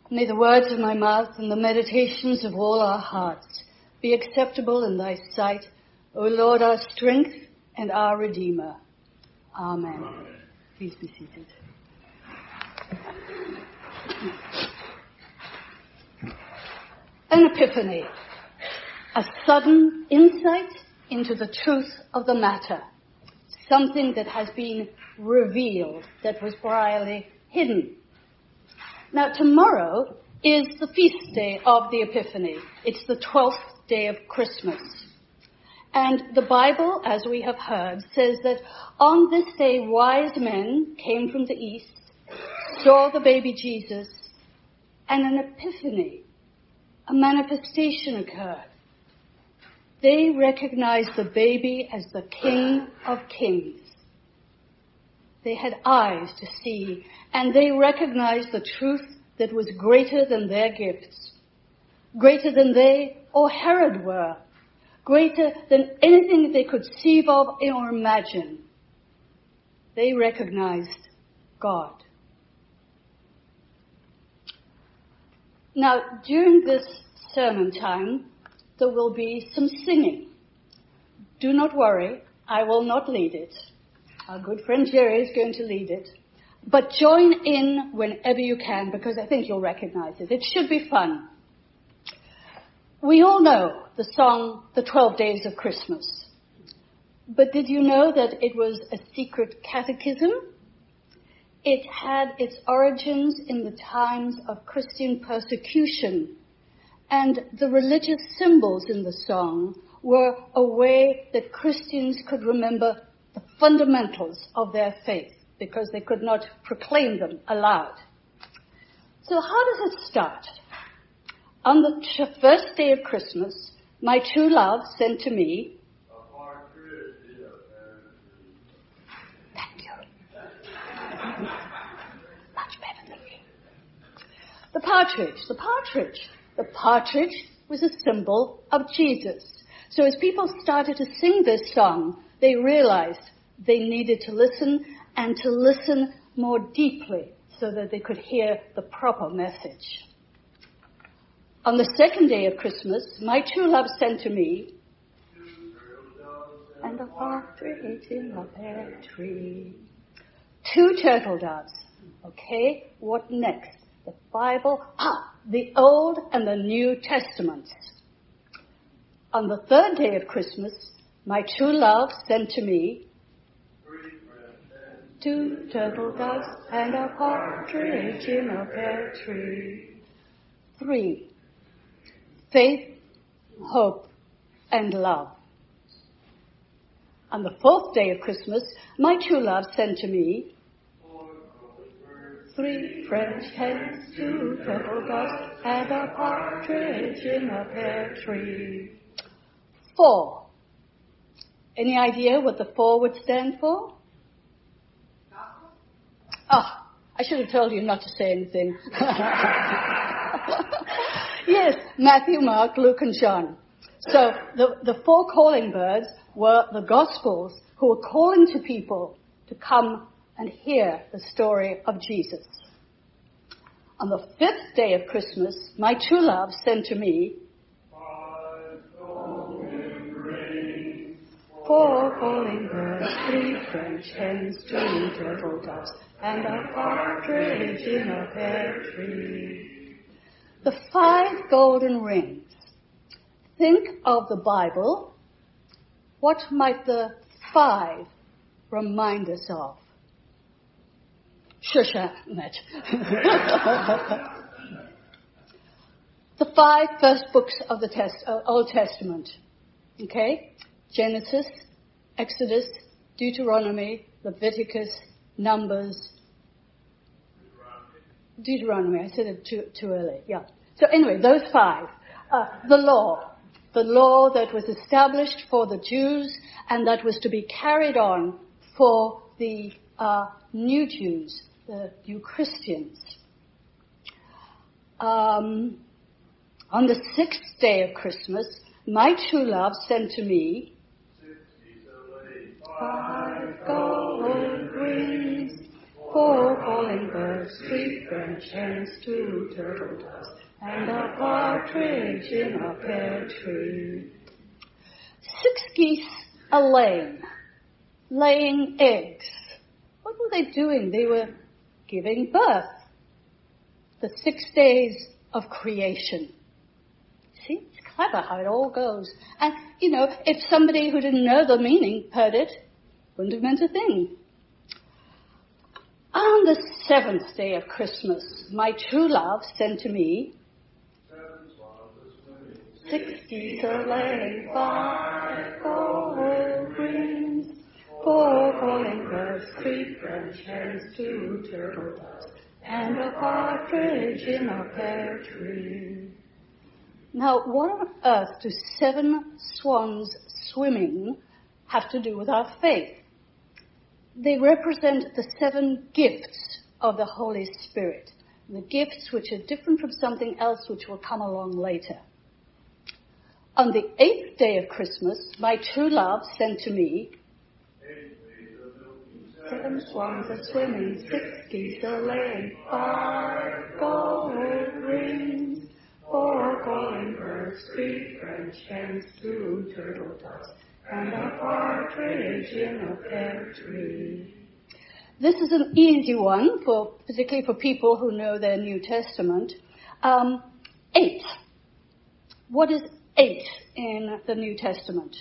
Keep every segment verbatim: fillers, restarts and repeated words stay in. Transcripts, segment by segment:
May the words of my mouth and the meditations of all our hearts be acceptable in thy sight, O Lord, our strength and our Redeemer. Amen. Amen. Please be seated. An epiphany, a sudden insight into the truth of the matter, something that has been revealed that was priorly hidden. Now, tomorrow is the feast day of the Epiphany. It's the twelfth day of Christmas. And the Bible, as we have heard, says that on this day wise men came from the east, saw the baby Jesus, and an epiphany, a manifestation occurred. They recognized the baby as the King of Kings. They had eyes to see, and they recognized the truth that was greater than their gifts, greater than they or Herod were, greater than anything they could conceive of or imagine. They recognized God. Now, during this sermon time, there will be some singing. Do not worry, I will not lead it. Our good friend Jerry is going to lead it. But join in whenever you can, because I think you'll recognize it. It should be fun. We all know the song, The Twelve Days of Christmas. But did you know that it was a secret catechism? It had its origins in the times of Christian persecution. And the religious symbols in the song were a way that Christians could remember the fundamentals of their faith, because they could not proclaim them aloud. So how does it start? On the t- first day of Christmas, my true love sent to me. Thank you. Much better than me. The partridge, the partridge. The partridge was a symbol of Jesus. So as people started to sing this song, they realized they needed to listen and to listen more deeply so that they could hear the proper message. On the second day of Christmas, my true love sent to me, and a partridge in a pear tree. Two turtle doves. Okay, what next? The Bible, ah, the Old and the New Testaments. On the third day of Christmas, my true love sent to me two turtle doves and a partridge in a pear tree. Three, faith, hope, and love. On the fourth day of Christmas, my true love sent to me three French hens, two turtle doves, and a partridge in a pear tree. Four. Any idea what the four would stand for? Ah, oh, I should have told you not to say anything. Yes, Matthew, Mark, Luke, and John. So the, the four calling birds were the Gospels who were calling to people to come and hear the story of Jesus. On the fifth day of Christmas, my true love sent to me four calling birds, three French hens, two turtle doves, and a partridge in a pear tree. The five golden rings. Think of the Bible. What might the five remind us of? Shushanet. The five first books of the test, uh, Old Testament. Okay? Genesis, Exodus, Deuteronomy, Leviticus, Numbers. Deuteronomy. I said it too, too early. Yeah. So anyway, those five. Uh, the law. The law that was established for the Jews and that was to be carried on for the uh, new Jews, the new Christians. Um, on the sixth day of Christmas, my true love sent to me five golden rings, four calling birds, three French hens, two turtle doves, and a partridge in a pear tree. Six geese a laying, laying eggs. What were they doing? They were giving birth. The six days of creation. See, it's clever how it all goes. And, you know, if somebody who didn't know the meaning heard it, wouldn't have meant a thing. On the seventh day of Christmas, my true love sent to me six geese a laying, five gold rings, four calling birds, three French hens, two turtle doves, and a partridge in a pear tree. Now, what on earth do seven swans swimming have to do with our faith? They represent the seven gifts of the Holy Spirit, the gifts which are different from something else which will come along later. On the eighth day of Christmas, my true love sent to me seven swans are swimming, six geese are laying, five gold rings, four calling birds, three French hens, two turtle doves, and a partridge in a pear tree. This is an easy one, for particularly for people who know their New Testament. Um, eight. What is eight in the New Testament?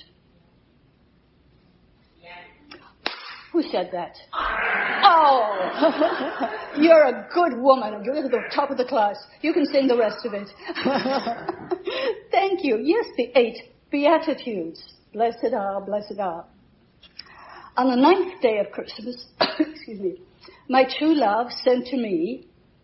Who said that? Oh, you're a good woman. You're at the top of the class. You can sing the rest of it. Thank you. Yes, the eight Beatitudes. Blessed are, blessed are. On the ninth day of Christmas, excuse me, my true love sent to me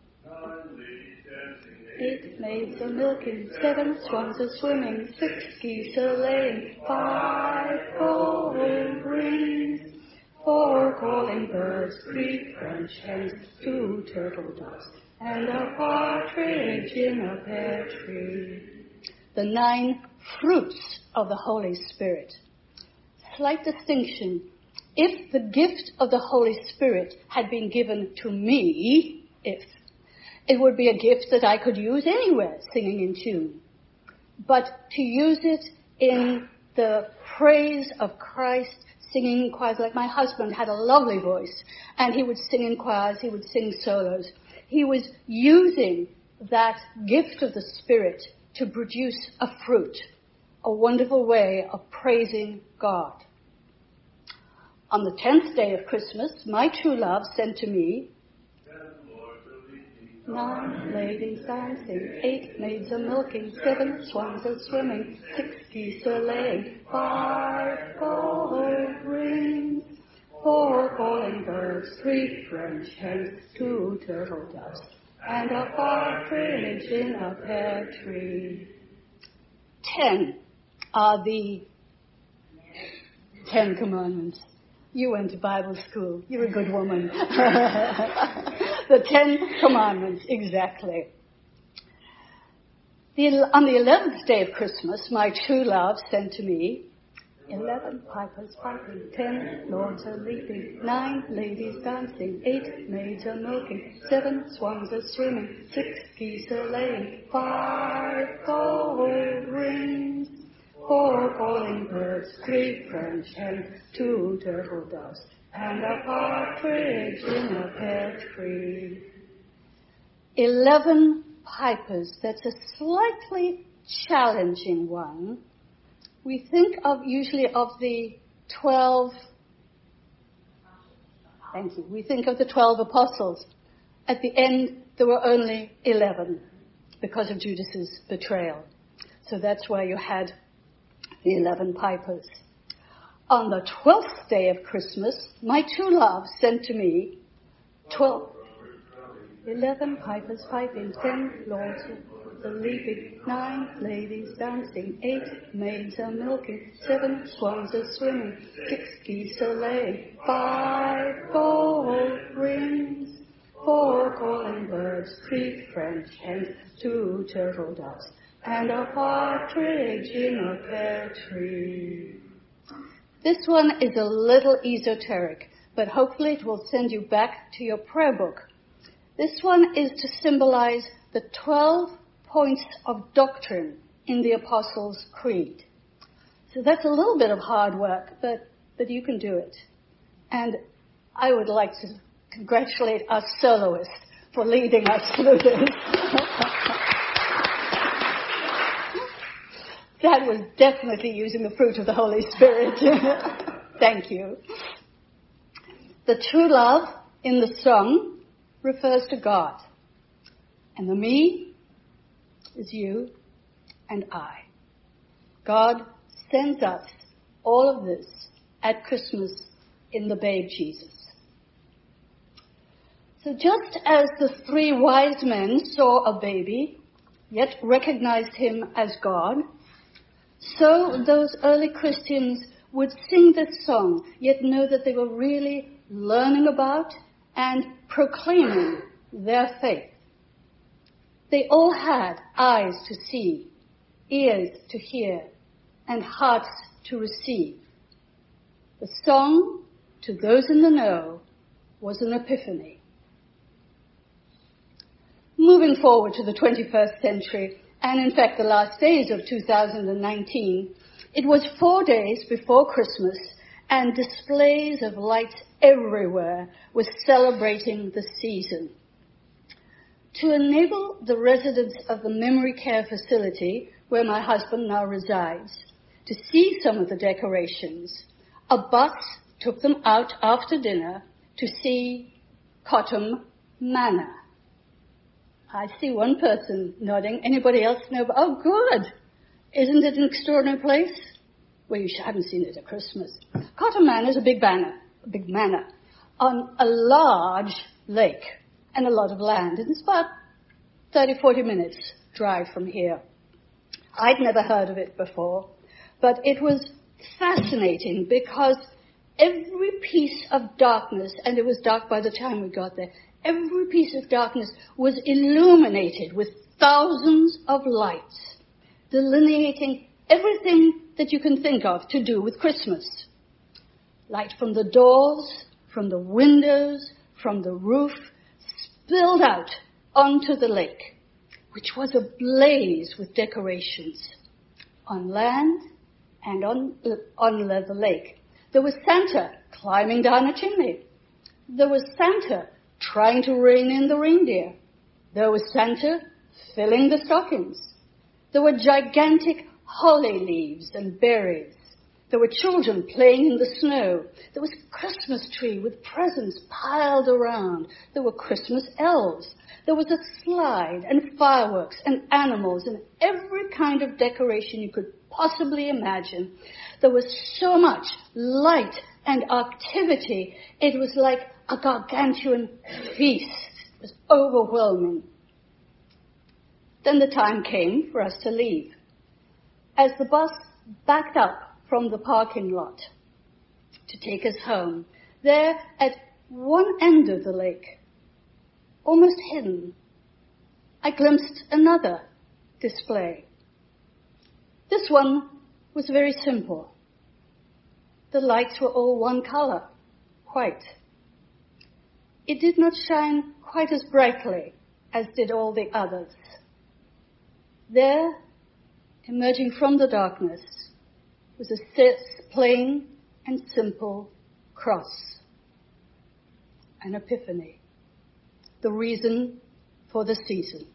eight maids are milking, seven swans are swimming, six geese are laying, five gold rings, four calling birds, three French hens, two turtle doves, and a partridge in a pear tree. The nine fruits of the Holy Spirit. Slight distinction. If the gift of the Holy Spirit had been given to me, if, it would be a gift that I could use anywhere, singing in tune. But to use it in the praise of Christ, singing in choirs, like my husband had a lovely voice, and he would sing in choirs, he would sing solos. He was using that gift of the Spirit to produce a fruit, a wonderful way of praising God. On the tenth day of Christmas, my true love sent to me nine ladies dancing, eight maids are milking, seven swans are swimming, six geese are laying, five gold rings, four calling birds, three French hens, two turtle doves, and a partridge in a pear tree. Ten are the Ten Commandments. You went to Bible school. You're a good woman. The Ten Commandments, exactly. The, on the eleventh day of Christmas, my true love sent to me eleven pipers piping, ten lords are leaping, nine ladies dancing, eight maids are milking, seven swans are swimming, six geese are laying, five gold rings, four calling birds, three French hens, two turtle doves, and a partridge in a pear tree. Eleven pipers, that's a slightly challenging one. We think of usually of the twelve, thank you, we think of the twelve apostles. At the end, there were only eleven because of Judas's betrayal. So that's why you had the eleven pipers. On the twelfth day of Christmas, my true love sent to me twelve, eleven pipers piping, ten lords are leaping, nine ladies dancing, eight maids are milking, seven swans are swimming, six geese are laying, five gold rings, four calling birds, three French hens, two turtle doves, and a partridge in a pear tree. This one is a little esoteric, but hopefully it will send you back to your prayer book. This one is to symbolize the twelve points of doctrine in the Apostles' Creed. So that's a little bit of hard work, but, but you can do it. And I would like to congratulate our soloist for leading us through this. That was definitely using the fruit of the Holy Spirit. Thank you. The true love in the song refers to God. And the me is you and I. God sends us all of this at Christmas in the babe Jesus. So just as the three wise men saw a baby, yet recognized him as God, so those early Christians would sing this song, yet know that they were really learning about and proclaiming their faith. They all had eyes to see, ears to hear, and hearts to receive. The song, to those in the know, was an epiphany. Moving forward to the twenty-first century, and in fact the last days of two thousand nineteen, it was four days before Christmas, and displays of lights everywhere were celebrating the season. To enable the residents of the memory care facility, where my husband now resides, to see some of the decorations, a bus took them out after dinner to see Cottam Manor. I see one person nodding. Anybody else know? Oh, good. Isn't it an extraordinary place? Well, you haven't seen it at Christmas. Cottam Manor is a big banner, a big manor on a large lake and a lot of land. And it's about thirty, forty minutes drive from here. I'd never heard of it before, but it was fascinating because every piece of darkness, and it was dark by the time we got there, every piece of darkness was illuminated with thousands of lights, delineating everything that you can think of to do with Christmas. Light from the doors, from the windows, from the roof, spilled out onto the lake, which was ablaze with decorations on land and on, on the lake. There was Santa climbing down a chimney. There was Santa trying to rein in the reindeer. There was Santa filling the stockings. There were gigantic holly leaves and berries. There were children playing in the snow. There was a Christmas tree with presents piled around. There were Christmas elves. There was a slide and fireworks and animals and every kind of decoration you could possibly imagine. There was so much light and activity. It was like a gargantuan feast. It was overwhelming. Then the time came for us to leave. As the bus backed up from the parking lot to take us home, there at one end of the lake, almost hidden, I glimpsed another display. This one was very simple. The lights were all one color, white. It did not shine quite as brightly as did all the others. There, emerging from the darkness, was a plain and simple cross. An epiphany. The reason for the season.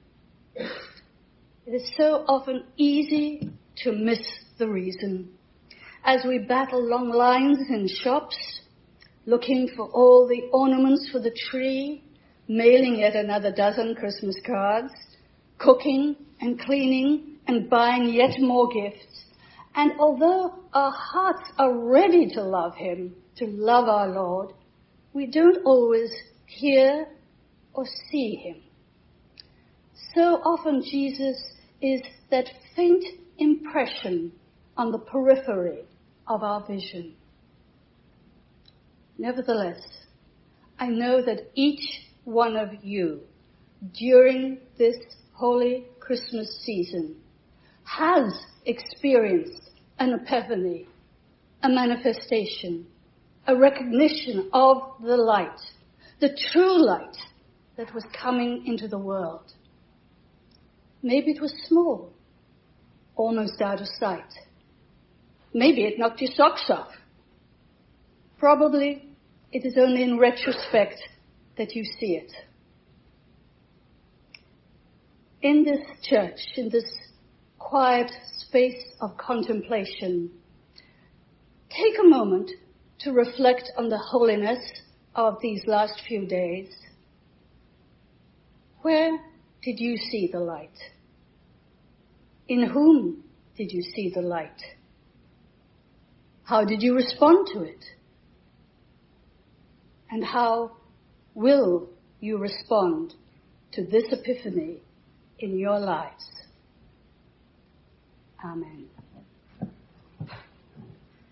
It is so often easy to miss the reason. As we battle long lines in shops, looking for all the ornaments for the tree, mailing yet another dozen Christmas cards, cooking and cleaning and buying yet more gifts. And although our hearts are ready to love him, to love our Lord, we don't always hear or see him. So often Jesus is that faint impression on the periphery of our vision. Nevertheless, I know that each one of you during this holy Christmas season has experienced an epiphany, a manifestation, a recognition of the light, the true light that was coming into the world. Maybe it was small, almost out of sight. Maybe it knocked your socks off. Probably it is only in retrospect that you see it. In this church, in this quiet space of contemplation, take a moment to reflect on the holiness of these last few days. Where did you see the light? In whom did you see the light? How did you respond to it? And how will you respond to this epiphany in your lives? Amen.